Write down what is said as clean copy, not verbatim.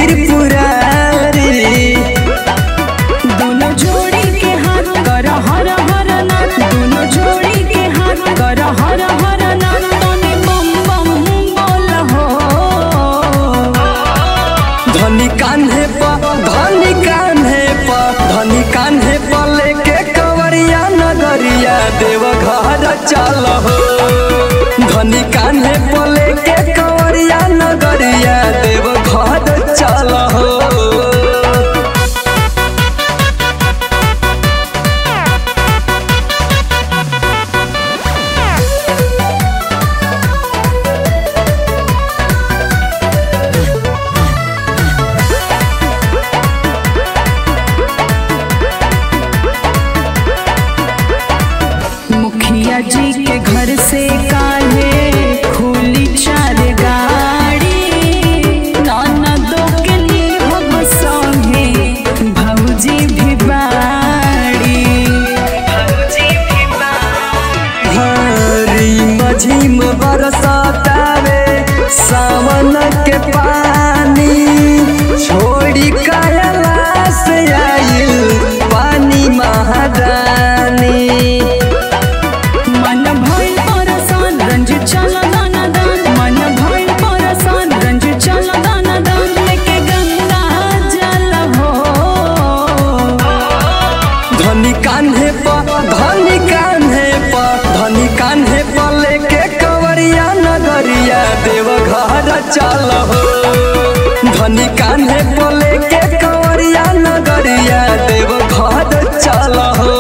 त्रिपुरारी। दोनों जोड़ी के हाथ कर हर हर नाथ, दोनों जोड़ी के हाथ कर हर हर नाथ, तने बम बम बोल हो। धनी कान्हे प लेके कंवरिया नगरिया देवघर चल हो। धनी कान्हे प लेके कंवरिया नगरिया देवघर चल हो। मुखिया जी के घर से काले खुली 4 गाड़ी, ननदों के लिए हम संगे भौजी भी बाड़ी। रिम झिम बरसातावे सावन के पानी, छोड़ी कैलाश आइल पानी महारानी। मन भइल परसान रंजित चल दाना दान, मन भइल परसान रंजित चल दाना दान, लेके गंगा जल हो। धनी कान्हे प लेके कंवरिया नगरिया देवघर चल हो। धनी कान्हे प लेके कंवरिया नगरिया देवघर चल हो।